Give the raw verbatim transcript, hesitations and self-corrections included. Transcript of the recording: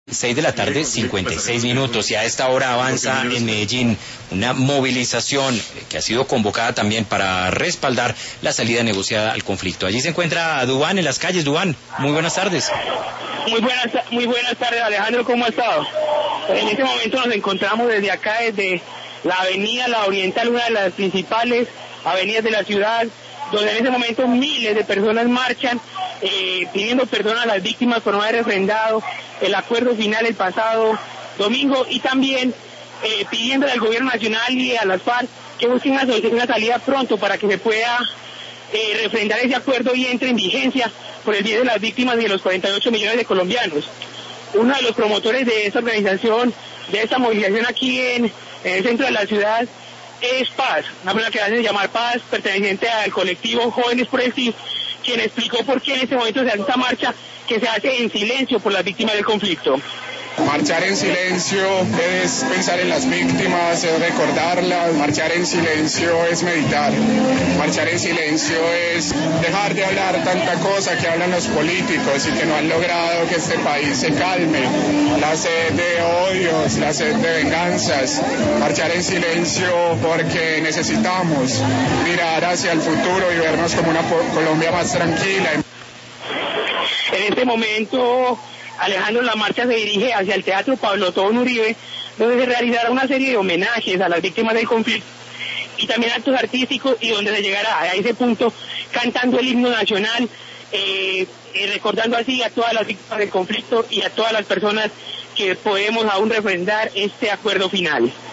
Seis de la tarde, cincuenta y seis minutos, y a esta hora avanza en Medellín una movilización que ha sido convocada también para respaldar la salida negociada al conflicto. Allí se encuentra Duván en las calles. Duván, muy buenas tardes. Muy buenas, muy buenas tardes, Alejandro, ¿cómo ha estado? En este momento nos encontramos desde acá, desde la avenida La Oriental, una de las principales avenidas de la ciudad, donde en este momento miles de personas marchan eh, pidiendo perdón a las víctimas por no haber refrendado el acuerdo final el pasado domingo, y también eh, pidiendo al gobierno nacional y a las FARC que busquen una, una salida pronto para que se pueda eh, refrendar ese acuerdo y entre en vigencia por el bien de las víctimas y de los cuarenta y ocho millones de colombianos. Uno de los promotores de esta organización, de esta movilización aquí en, en el centro de la ciudad, es Paz, una persona que hacen llamar Paz, perteneciente al colectivo Jóvenes por el Sí, quien explicó por qué en este momento se hace esta marcha, que se hace en silencio por las víctimas del conflicto. Marchar en silencio es pensar en las víctimas, es recordarlas. Marchar en silencio es meditar. Marchar en silencio es dejar de hablar tanta cosa que hablan los políticos y que no han logrado que este país se calme. La sed de odios, la sed de venganzas. Marchar en silencio porque necesitamos mirar hacia el futuro y vernos como una Colombia más tranquila. En este momento, Alejandro, la marcha se dirige hacia el Teatro Pablo Tobón Uribe, donde se realizará una serie de homenajes a las víctimas del conflicto y también actos artísticos, y donde se llegará a ese punto cantando el himno nacional, eh, eh, recordando así a todas las víctimas del conflicto y a todas las personas que podemos aún refrendar este acuerdo final.